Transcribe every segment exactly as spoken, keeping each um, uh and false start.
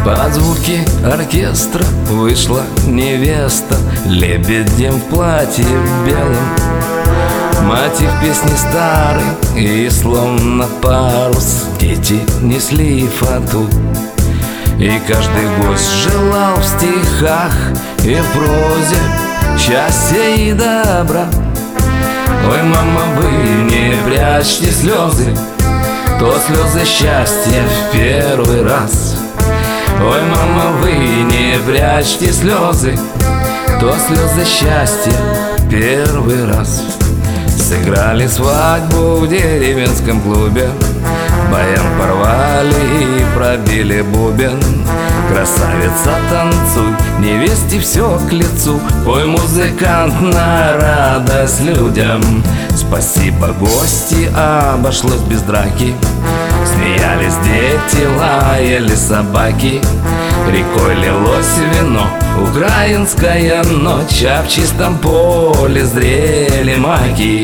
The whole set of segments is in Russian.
Под звуки оркестра вышла невеста лебедем в платье белом. Мотив песни старый и словно парус дети несли фату. И каждый гость желал в стихах и в прозе счастья и добра. Ой, мама, вы не прячьте слезы, то слезы счастья в первый раз. Ой, мама, вы не прячьте слезы, то слезы счастья в первый раз. Сыграли свадьбу в деревенском клубе, баян порвали и пробили бубен. Красавица, танцуй, невесте все к лицу. Ой, музыкант, на радость людям. Спасибо, гости, обошлось без драки. Смеялись дети, лаяли собаки. Рекой лилось вино, украинская ночь, а в чистом поле зрели маки.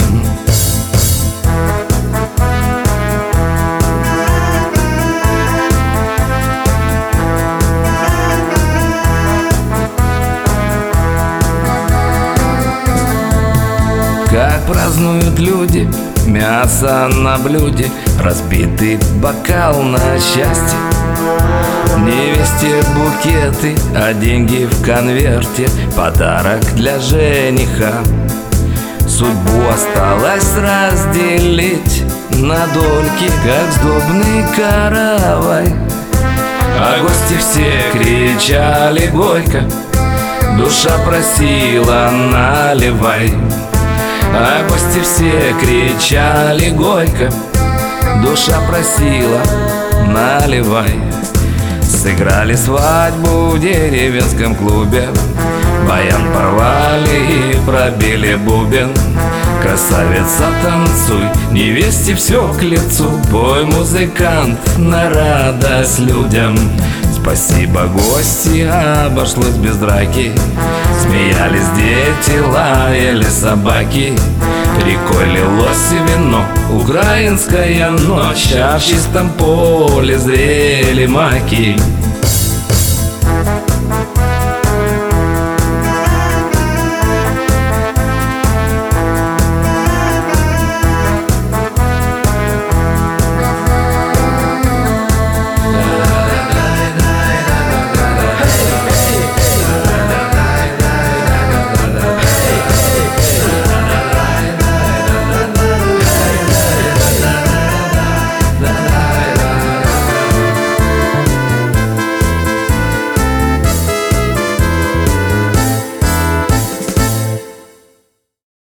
Как празднуют люди, мясо на блюде, разбитый бокал на счастье. Невесте букеты, а деньги в конверте, подарок для жениха. Судьбу осталось разделить на дольки, как сдобный каравай. А гости все кричали горько, душа просила наливай. А гости все кричали горько, душа просила наливай. Сыграли свадьбу в деревенском клубе, баян порвали и пробили бубен. Красавица, танцуй, невесте все к лицу. Пой, музыкант, на радость людям. Спасибо, гости, обошлось без драки. Смеялись дети, лаяли собаки. Рекой лилось вино, украинская ночь, а в чистом поле зрели маки.